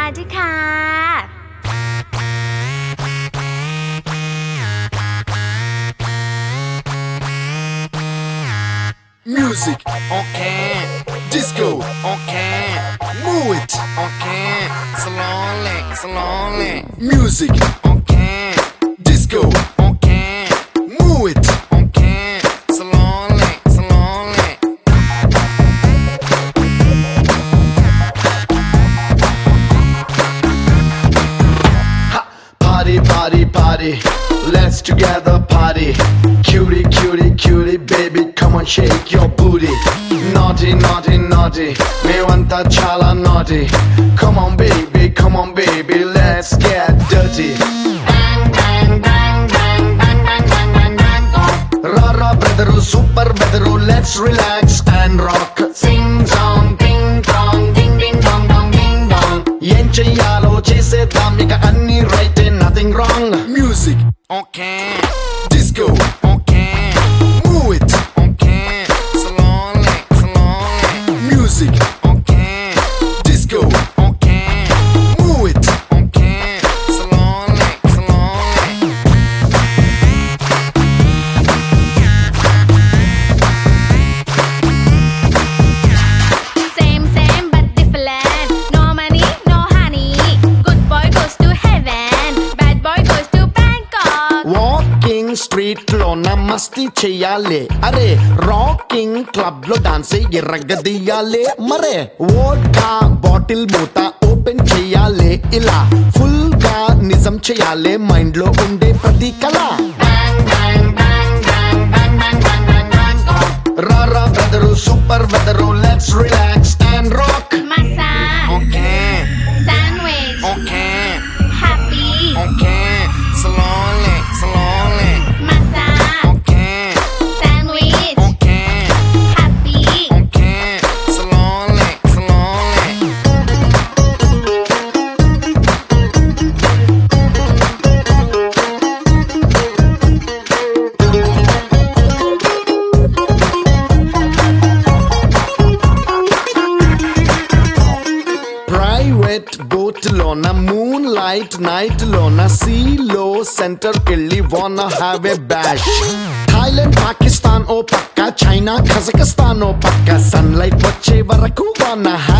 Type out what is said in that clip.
ด้วยค่ะ Music on can, disco on can, move it on can, slowly, slowly. Music on can, disco on can, move it on can, slowly, slowly. Ha, party, party, party. Let's together party. Cutie, cutie, cutie, baby, come on, shake your booty. Naughty, naughty, naughty, mevanta chala naughty. Come on, baby, let's get dirty. Bang, bang, bang, bang, bang, bang, bang, bang, bang, oh. Rara, brother, super weather, let's relax and rock. Sing song, ding dong, ding ding dong dong, ding dong. Yen cheyalo chesedam, ika anni right and nothing wrong. Music on can, disco on can, move it on can, slowly, slowly. Music on can, disco on can, move it on can, slowly, slowly. Same same but different. No money, no honey. Good boy goes to heaven. Bad boy goes to Bangkok. Walking street లో నమస్తే చెయ్యాలి అరే rocking club లో dance ఎర్రగదీయాలి మరే vodka bottle మూత open చెయ్యాలి ఇలా ఫుల్ గా నిజం చెయ్యాలి మైండ్ లో ఉండే ప్రతి కళ రారా brother super weather let's relax and rock Masa, okay sandwich, okay happy. Okay slowly slowly Masa, okay sandwich, okay happy. okay slowly slowly private boat lona moonlight night lona sea low center kelli wanna have a bash Thailand Pakistan oh pakka China Kazakhstan oh pakka sunlight vache varaku wanna have